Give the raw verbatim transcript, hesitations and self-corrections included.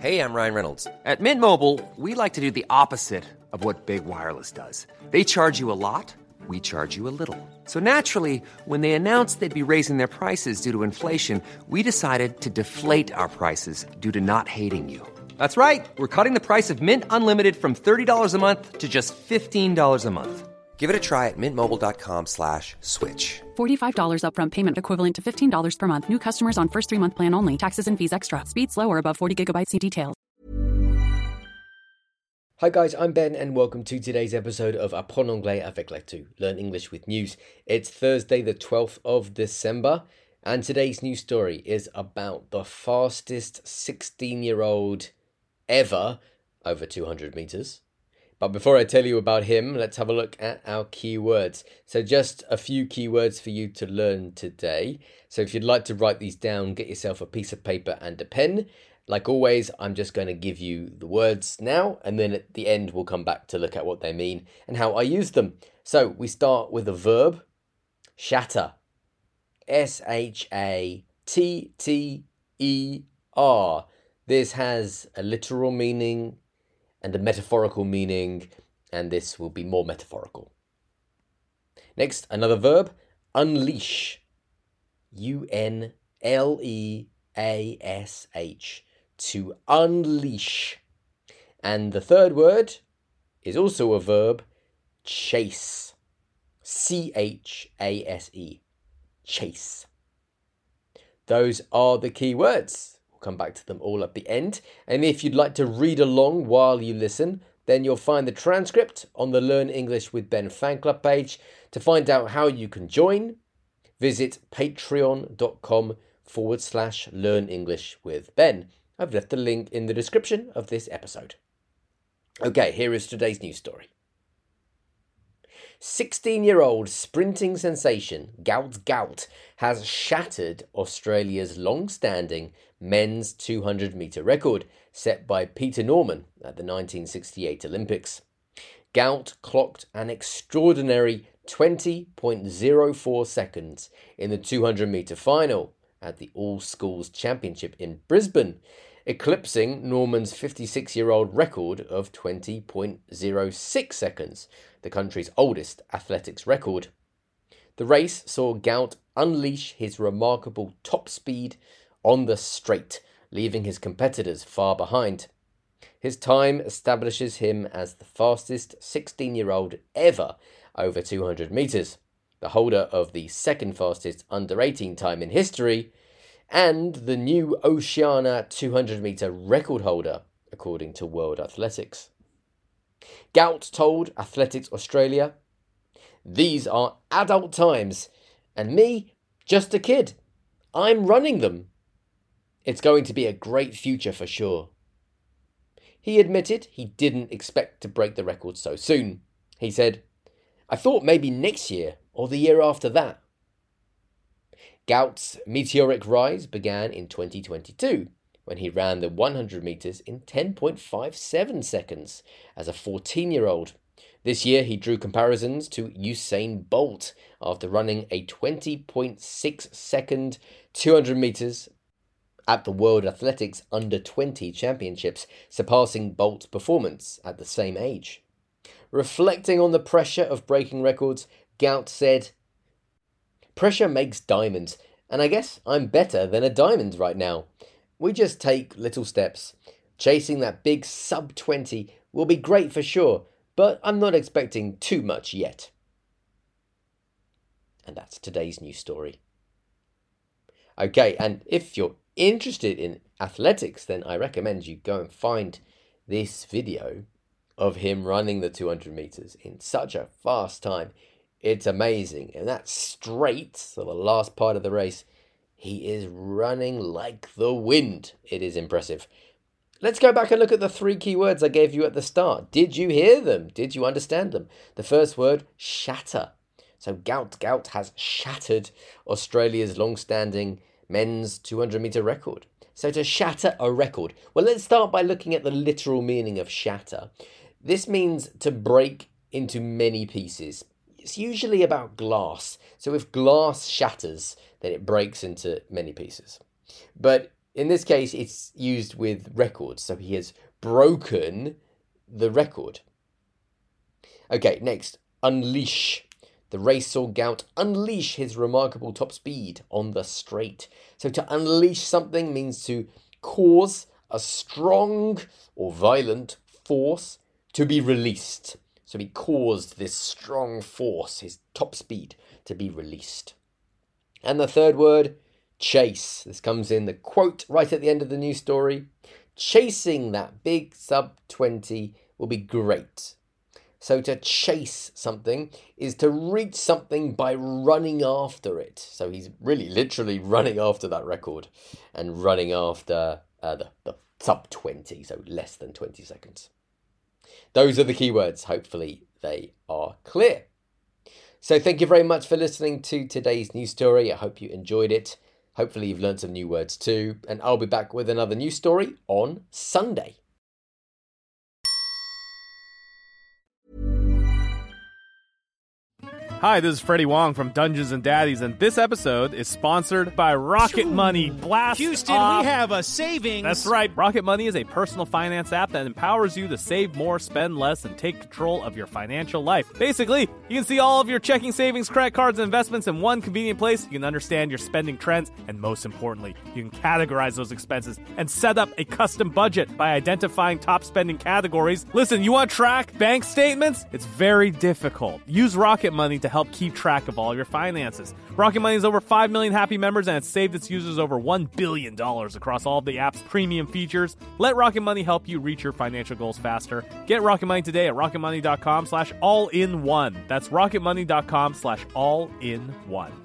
Hey, I'm Ryan Reynolds. At Mint Mobile, we like to do the opposite of what Big Wireless does. They charge you a lot, we charge you a little. So naturally, when they announced they'd be raising their prices due to inflation, we decided to deflate our prices due to not hating you. That's right. We're cutting the price of Mint Unlimited from thirty dollars a month to just fifteen dollars a month. Give it a try at mintmobile.com slash switch. forty-five dollars upfront payment equivalent to fifteen dollars per month. New customers on first three-month plan only. Taxes and fees extra. Speed slower above forty gigabytes. See details. Hi guys, I'm Ben and welcome to today's episode of Apprendre Anglais avec Lectu, Learn English with News. It's Thursday the twelfth of December and today's news story is about the fastest sixteen-year-old ever over two hundred meters. But before I tell you about him, let's have a look at our keywords. So just a few keywords for you to learn today. So if you'd like to write these down, get yourself a piece of paper and a pen. Like always, I'm just going to give you the words now, and then at the end we'll come back to look at what they mean and how I use them. So we start with a verb, shatter. S H A T T E R. This has a literal meaning and a metaphorical meaning, and this will be more metaphorical. Next, another verb, unleash. U N L E A S H. To unleash. And the third word is also a verb, chase. C H A S E. Chase. Those are the key words. Come back to them all at the end. And if you'd like to read along while you listen, then you'll find the transcript on the Learn English with Ben fan club page. To find out how you can join, visit patreon.com forward slash learn English with Ben. I've left the link in the description of this episode. Okay, here is today's news story. sixteen-year-old sprinting sensation Gout Gout has shattered Australia's long-standing men's two hundred metre record set by Peter Norman at the nineteen sixty-eight Olympics. Gout clocked an extraordinary twenty point zero four seconds in the two hundred metre final at the All Schools Championship in Brisbane, eclipsing Norman's fifty-six-year-old record of twenty point zero six seconds, the country's oldest athletics record. The race saw Gout unleash his remarkable top speed on the straight, leaving his competitors far behind. His time establishes him as the fastest sixteen-year-old ever over two hundred metres, the holder of the second fastest under eighteen time in history, and the new Oceania two hundred metre record holder, according to World Athletics. Gout told Athletics Australia, "These are adult times, and me, just a kid. I'm running them. It's going to be a great future for sure." He admitted he didn't expect to break the record so soon. He said, "I thought maybe next year or the year after that." Gout's meteoric rise began in twenty twenty-two, when he ran the one hundred metres in ten point five seven seconds as a fourteen-year-old. This year he drew comparisons to Usain Bolt after running a twenty point six second two hundred metres at the World Athletics Under twenty Championships, surpassing Bolt's performance at the same age. Reflecting on the pressure of breaking records, Gout said, "Pressure makes diamonds, and I guess I'm better than a diamond right now. We just take little steps. Chasing that big sub twenty will be great for sure, but I'm not expecting too much yet." And that's today's news story. Okay, and if you're interested in athletics, then I recommend you go and find this video of him running the two hundred metres in such a fast time. It's amazing. And that straight, so the last part of the race, he is running like the wind. It is impressive. Let's go back and look at the three key words I gave you at the start. Did you hear them? Did you understand them? The first word, shatter. So Gout Gout has shattered Australia's long-standing men's two hundred metre record. So to shatter a record. Well, let's start by looking at the literal meaning of shatter. This means to break into many pieces. It's usually about glass. So if glass shatters, then it breaks into many pieces. But In this case, it's used with records, so he has broken the record. Okay, next, unleash. The racehorse Gout unleash his remarkable top speed on the straight. So to unleash something means to cause a strong or violent force to be released. So he caused this strong force, his top speed, to be released. And the third word, chase. This comes in the quote right at the end of the news story. Chasing that big sub twenty will be great. So to chase something is to reach something by running after it. So he's really literally running after that record and running after uh, the, the sub twenty, so less than twenty seconds. Those are the keywords. Hopefully they are clear. So thank you very much for listening to today's news story. I hope you enjoyed it. Hopefully you've learned some new words too. And I'll be back with another news story on Sunday. Hi, this is Freddie Wong from Dungeons and Daddies, and this episode is sponsored by Rocket Money. Blast Houston, off. we have a savings. That's right. Rocket Money is a personal finance app that empowers you to save more, spend less, and take control of your financial life. Basically, you can see all of your checking, savings, credit cards, and investments in one convenient place. You can understand your spending trends, and most importantly, you can categorize those expenses and set up a custom budget by identifying top spending categories. Listen, you want to track bank statements? It's very difficult. Use Rocket Money to help keep track of all your finances. Rocket Money has over five million happy members and it's saved its users over one billion dollars across all of the app's premium features. Let Rocket Money help you reach your financial goals faster. Get Rocket Money today at rocketmoney.com slash all-in-one. That's rocketmoney.com slash all-in-one.